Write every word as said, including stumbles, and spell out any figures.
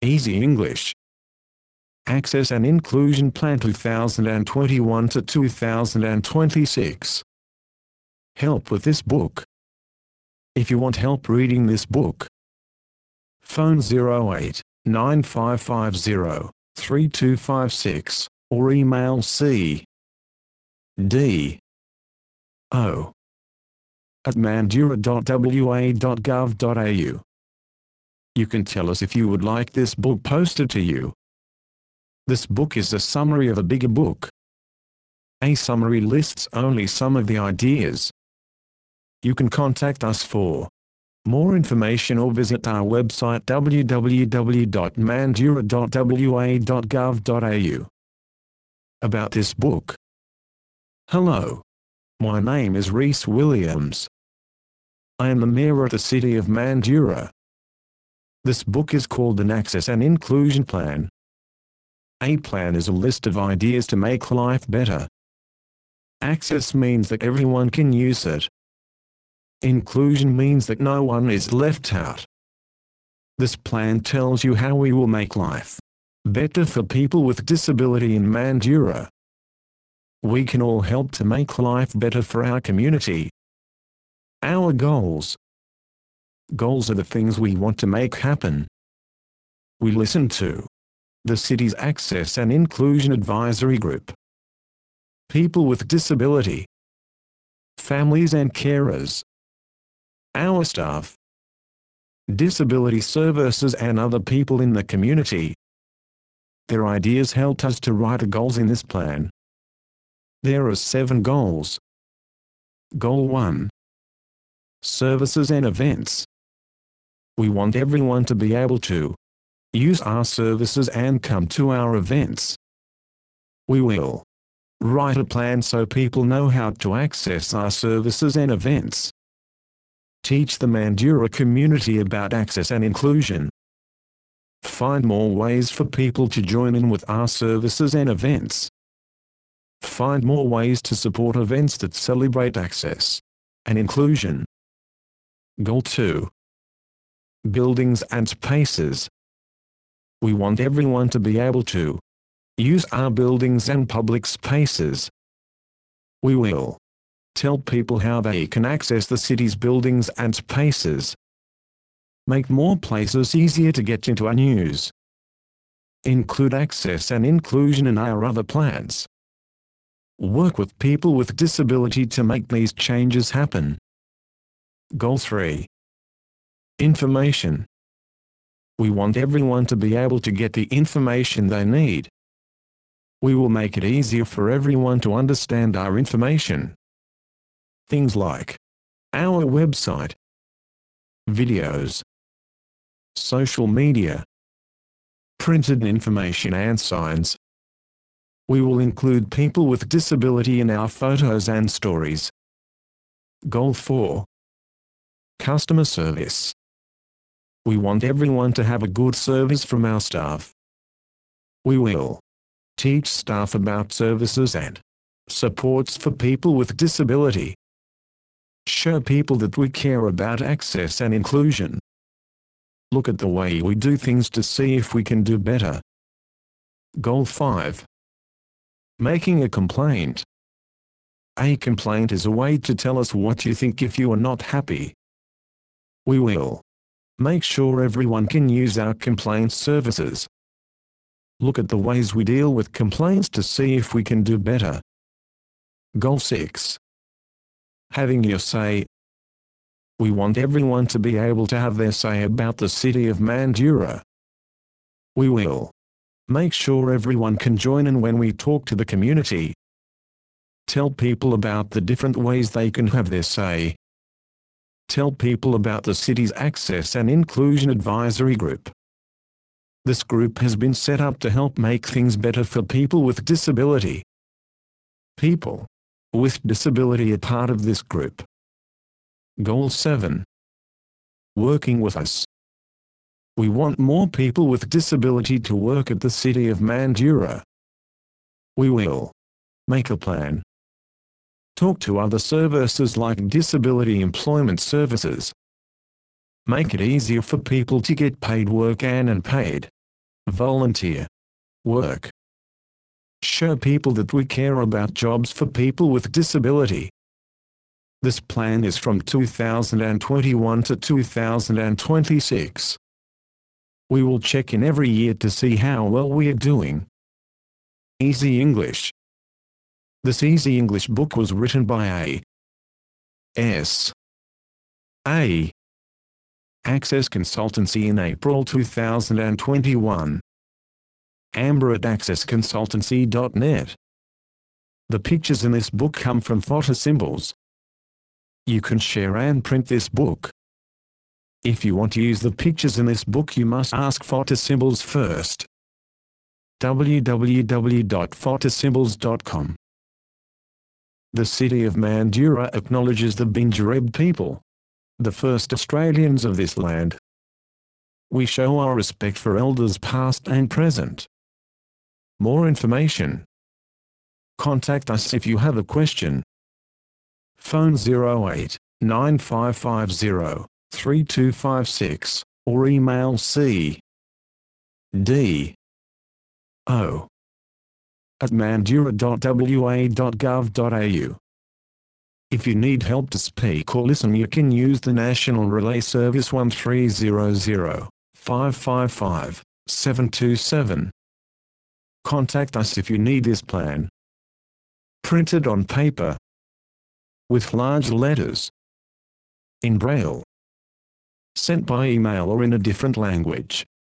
Easy English. Access and Inclusion Plan two thousand twenty-one to two thousand twenty-six. Help with this book. If you want help reading this book, phone zero eight nine five five zero three two five six or email c d o at mandurah dot w a dot gov dot a u. You can tell us if you would like this book posted to you. This book is a summary of a bigger book. A summary lists only some of the ideas. You can contact us for more information or visit our website w w w dot mandurah dot w a dot gov dot a u. About this book. Hello. My name is Rhys Williams. I am the mayor of the city of Mandurah. This book is called an Access and Inclusion Plan. A plan is a list of ideas to make life better. Access means that everyone can use it. Inclusion means that no one is left out. This plan tells you how we will make life better for people with disability in Mandurah. We can all help to make life better for our community. Our goals. Goals are the things we want to make happen. We listen to the city's Access and Inclusion Advisory Group, people with disability, families and carers, our staff, disability services and other people in the community. Their ideas helped us to write the goals in this plan. There are seven goals. Goal one. Services and events. We want everyone to be able to use our services and come to our events. We will write a plan so people know how to access our services and events. Teach the Mandurah community about access and inclusion. Find more ways for people to join in with our services and events. Find more ways to support events that celebrate access and inclusion. Goal two. Buildings and spaces. We want everyone to be able to use our buildings and public spaces. We will tell people how they can access the city's buildings and spaces. Make more places easier to get into and use. Include access and inclusion in our other plans. Work with people with disability to make these changes happen. Goal three. Information. We want everyone to be able to get the information they need. We will make it easier for everyone to understand our information. Things like our website, videos, social media, printed information and signs. We will include people with disability in our photos and stories. Goal four. Customer service. We want everyone to have a good service from our staff. We will teach staff about services and supports for people with disability. Show people that we care about access and inclusion. Look at the way we do things to see if we can do better. Goal five. Making a complaint. A complaint is a way to tell us what you think if you are not happy. We will make sure everyone can use our complaint services. Look at the ways we deal with complaints to see if we can do better. Goal six. Having your say. We want everyone to be able to have their say about the city of Mandurah. We will make sure everyone can join in when we talk to the community. Tell people about the different ways they can have their say. Tell people about the city's Access and Inclusion Advisory Group. This group has been set up to help make things better for people with disability. People with disability are part of this group. Goal seven. Working with us. We want more people with disability to work at the city of Mandurah. We will make a plan. Talk to other services like disability employment services. Make it easier for people to get paid work and unpaid. volunteer, work. Show people that we care about jobs for people with disability. This plan is from two thousand twenty-one to two thousand twenty-six. We will check in every year to see how well we are doing. Easy English. This Easy English book was written by A. S. A. Access Consultancy in April two thousand twenty-one. Amber at access consultancy dot net. The pictures in this book come from Photosymbols. You can share and print this book. If you want to use the pictures in this book, you must ask Photosymbols first. w w w dot photosymbols dot com. The city of Mandurah acknowledges the Binjareb people, the first Australians of this land. We show our respect for elders past and present. More information. Contact us if you have a question. Phone zero eight nine five five zero three two five six or email c d o at mandurah dot w a dot gov dot a u. If you need help to speak or listen, you can use the National Relay Service one three zero zero five five five seven two seven. Contact us if you need this plan. Printed on paper, with large letters, in Braille, sent by email or in a different language.